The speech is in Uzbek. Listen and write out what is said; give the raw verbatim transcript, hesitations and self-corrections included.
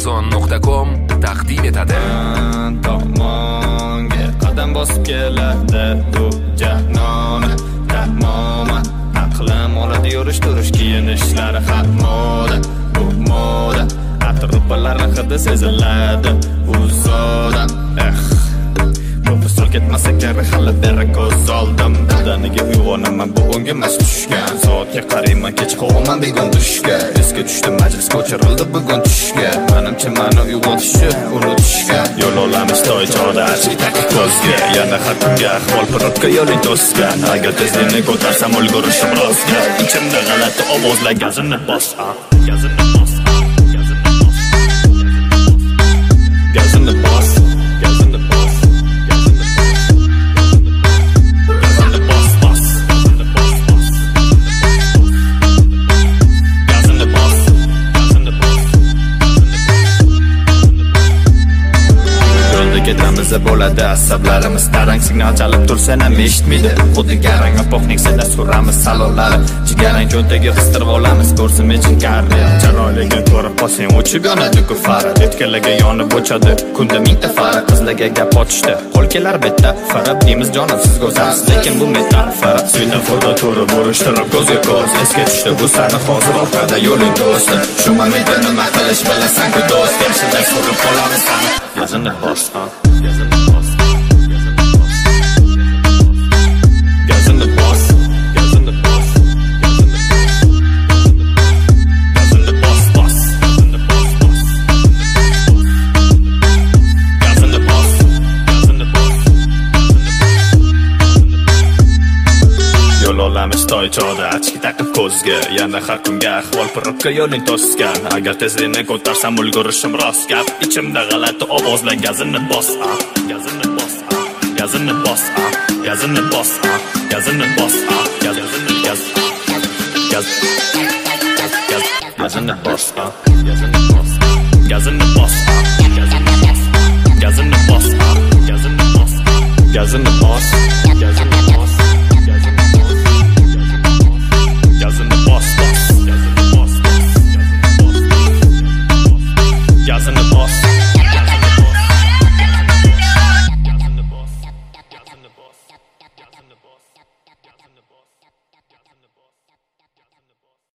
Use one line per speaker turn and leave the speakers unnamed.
oson nuqta com taqdim etadi.
Tomonga qadam bosib keladi bu jahnon tamoma. Aqlim oladi yurish turish kiyinishlari xat moda bu moda. Atropalarning hidi seziladi uzoqdan. Eh Profesor ketmasa kerak hali beri ko'z oldim. Badaniga uyg'onaman bu o'ngga mas tushgan. Soatga qarayman kech qo'yaman begon tushga. Esga tushdi majlis ko'chirildi bugun tushga. Menimcha meni uyg'otishi unutishga. Yo'l olamiz to'y chog'da achik taqib ko'zga. Yana har kunga ahvol pirotga yo'ling to'sgan. Agar tezlikni ko'tarsam ulgurishim rostga. Ichimda g'alati ovozlar gazini bos. Gazini bos. Gazini bos. Gazini bos. Ketamiz bo'ladi asablarimiz tarang signal chalib tursa ham eshitmaydi. Xuddi garang apoqning sida suramiz salonlari. Jigarang cho'ntaga qistirib olamiz ko'rsim echin kardi. Chiroyliga ko'rib qolsang o'chib yonadi kufari. Etkalarga yonib o'chadi kunda mingta fara. Qizlarga gap ochishdi qo'l kelar betda. Farab deymiz jonim siz go'zalsiz lekin bu metafora. Suyda foto turib urishtirib ko'zga ko'z. Esga tushdi bu sani hozir orqada yo'ling do'st. Shu momentda nima qilish bilasan-ku do'st. Yaxshida surib qolamiz sani. Gazini bos. Gazini bos. Gazini bos. Gazini bos. Gazini bos. Bos. Gazini bos. Bos. Gazini bos. Gazini bos. Yo'l olamiz to'y chog'da achki taqib ko'zga. Yana har kunga ahvol pirotga yo'ling to'sgan. Agar tezlikni ko'tarsam ulgurishim rost gap. Ichimda g'alati ovozlar gazini bos. Gazini bos. Gazini bos. Gazini bos. Gazini bos. Gazini gaz. Gaz. Gazini bos. Gazini bos. Gazini bos. Gazini bos. Gazini bos. Gazini bos. Gazini bos. Gazini